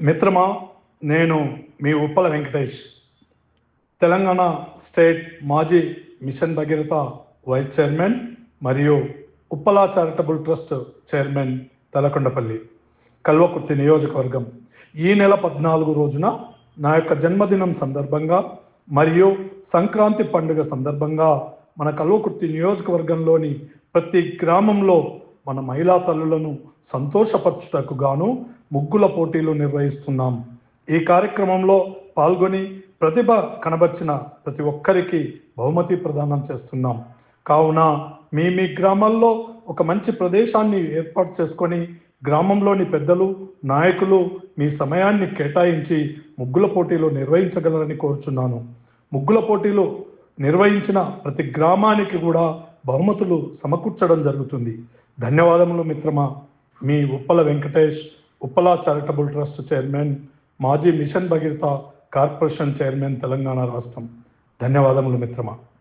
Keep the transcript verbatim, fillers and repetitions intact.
మిత్రమా, నేను మీ ఉప్పల వెంకటేష్, తెలంగాణ స్టేట్ మాజీ మిషన్ భగీరథ వైస్ చైర్మన్ మరియు Uppala charitable trust chairman Talakondapalli Kalwakurthy నియోజకవర్గం. ఈ నెల పద్నాలుగు రోజున నా యొక్క జన్మదినం సందర్భంగా మరియు సంక్రాంతి పండుగ సందర్భంగా మన కల్వకుర్తి నియోజకవర్గంలోని ప్రతి గ్రామంలో మన మహిళా తల్లులను సంతోషపరచుటకు గాను ముగ్గుల పోటీలు నిర్వహిస్తున్నాం. ఈ కార్యక్రమంలో పాల్గొని ప్రతిభ కనబర్చిన ప్రతి ఒక్కరికి బహుమతి ప్రదానం చేస్తున్నాం. కావున మీ మీ గ్రామాల్లో ఒక మంచి ప్రదేశాన్ని ఏర్పాటు చేసుకొని గ్రామంలోని పెద్దలు, నాయకులు మీ సమయాన్ని కేటాయించి ముగ్గుల పోటీలు నిర్వహించగలరని కోరుచున్నాను. ముగ్గుల పోటీలు నిర్వహించిన ప్రతి గ్రామానికి కూడా బహుమతులు సమకూర్చడం జరుగుతుంది. ధన్యవాదములు మిత్రమా. మీ Uppala Venkatesh, Uppala charitable trust chairman, మాజీ mission Bhagiratha corporation chairman, Telangana రాష్ట్రం. ధన్యవాదములు మిత్రమా.